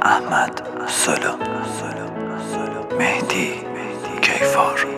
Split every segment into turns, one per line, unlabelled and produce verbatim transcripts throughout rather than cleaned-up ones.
احمد سلو مهدی کیفار.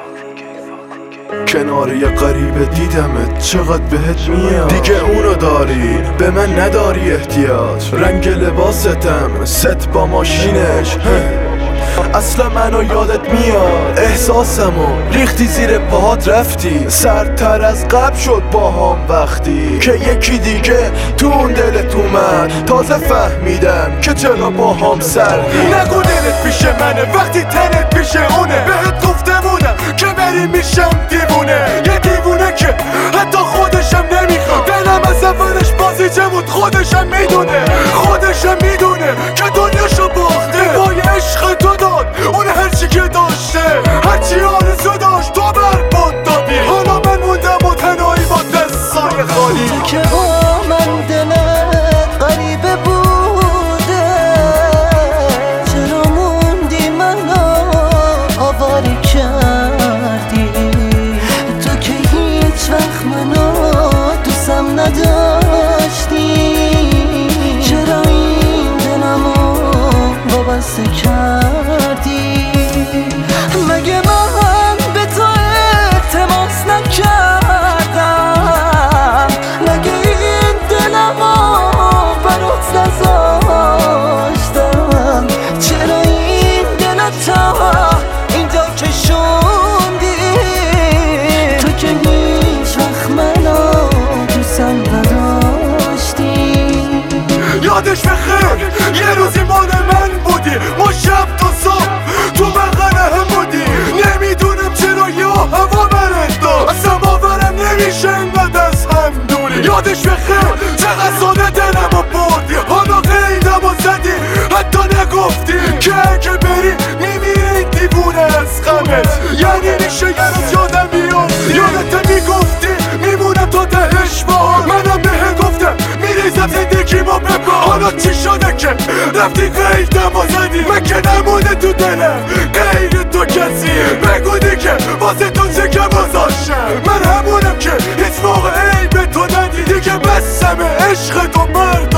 کنار یه غریبه دیدمت چقدر بهت میاد، دیگه اونو داری به من نداری احتیاج. رنگ لباستم ست با ماشینش، اصلا منو یادت میاد. احساسمو ریختی زیر پاهات رفتی، سرتر از قبل شد با هم وقتی که یکی دیگه تو اون دلت اومد. تازه فهمیدم که چرا با هم سردی. نگو دلت پیش منه وقتی تنت پیش اونه، بهت گفته بودم که بری میشم دیوونه. یه دیوونه که حتی خودشم نمیخواد. دلم از اولش بازیچه بود، خودشم میدونه خودشم میدونه که دنیاشو باخته. پای عشق تو داد اون هرچی که داشته، هرچی آرزو داشت تو برباد دادی. حالا من موندم و تنهایی با دستای خالی.
تو که با من دلت غریبه بوده، چرا موندی منو آواره کردی؟ تو که هیچ وقت منو دوستم نداشتی، چرا این دلمو وابسته کردی؟ مگه من به تو التماس نکردم؟ مگه این دلمو برات نذاشتم؟ چرا این دلتا اینجا کشوندی؟ تو که هیچ وقت منو دوستم نداشتی.
یادش بخیر یه روزی مال من بودی، ما شب تا صبح تو بغل هم بودی. نمیدونم چرا یا هوا برد داد، اصلا باورم نمیشه انقدر از هم دوری. یادش بخیر چقدر ساده دلمو بردی، حالا قیدمو زدی حتی نگفتی که اگه بری میمیره این دیوونه از غمت. یعنی میشه یه روز یادم بیاد یادت میگفتی میمونم تا دهش بار. منم بهت گفتم میریزم زندگیمو ببار. حالا چی شده که رفتی قیدمو زدی؟ من که نمونه تو دلم غیر تو کسی. بگو دیگه واسه تو چه که بازاشم. من همونم که هیچ موقع عیب تو ندی. دیگه بسمه عشق تو مرد